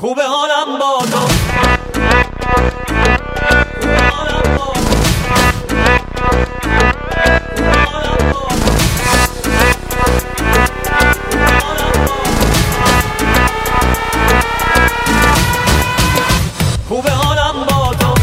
خوبه حالم با تو، خوبه حالم با تو.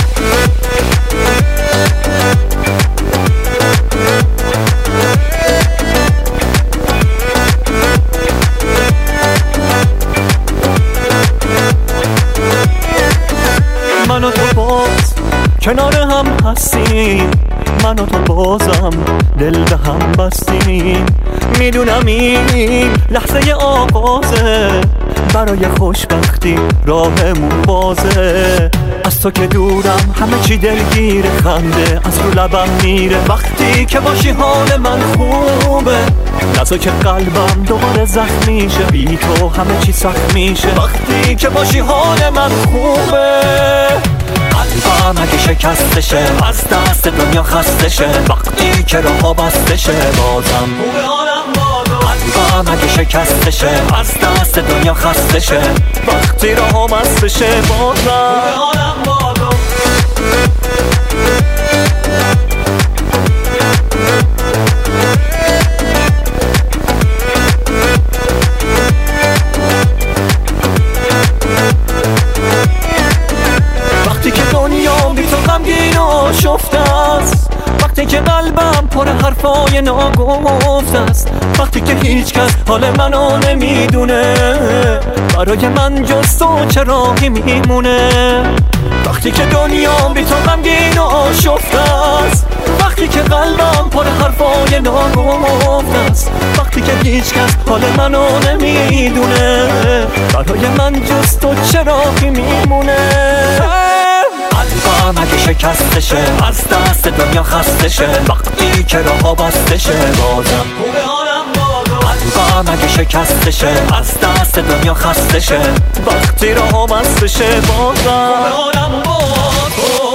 من و تو باز کنار هم هستیم، من و تو بازم دل به هم بستیم. میدونم این لحظه آغازه، برای خوشبختی راهمون بازه. از تو که دورم همه چی دلگیره، خنده از رو لبم میره. وقتی که باشی حال من خوبه، لحظه که قلبم دوباره زخم میشه. بی تو همه چی سخت میشه. وقتی که باشی حال من خوبه، قلبم اگه شکستشه، از دست دنیا خستشه. وقتی که راه‌ها بستشه، بازم خوبه حالم با تو. قلبم اگه شکستشه، از دست دنیا خستشه. وقتی راه‌ها بستشه، بازم خوبه حالم با تو. وقتی که دنیا بی تو غمگین و شفته است، وقتی که قلبم پر حرفای ناگفته است، وقتی که هیچ کس حال منو نمیدونه، برای من جز تو چه راهی میمونه. وقتی که دنیا بی تو غمگین و شفته است، وقتی که قلبم پر حرفای ناگفته است، وقتی که هیچ کس حال منو نمیدونه، برای من جز تو چه راهی میمونه. قلبم اگه شکستشه، از دست دنیا خستشه. وقتی که راه‌ها بستشه، بازم خوبه حالم با تو. قلبم اگه شکستشه، از دست دنیا خستشه. وقتی راه‌ها بستشه، بازم خوبه حالم با تو.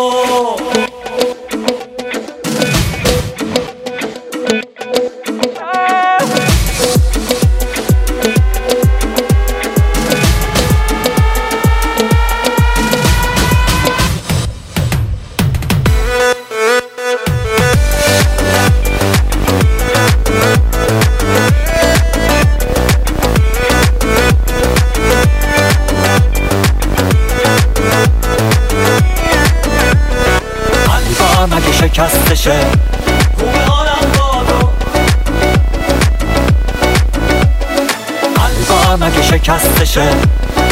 اگه شکستشه، خوبه حالم با تو. قلبم اگه شکستشه،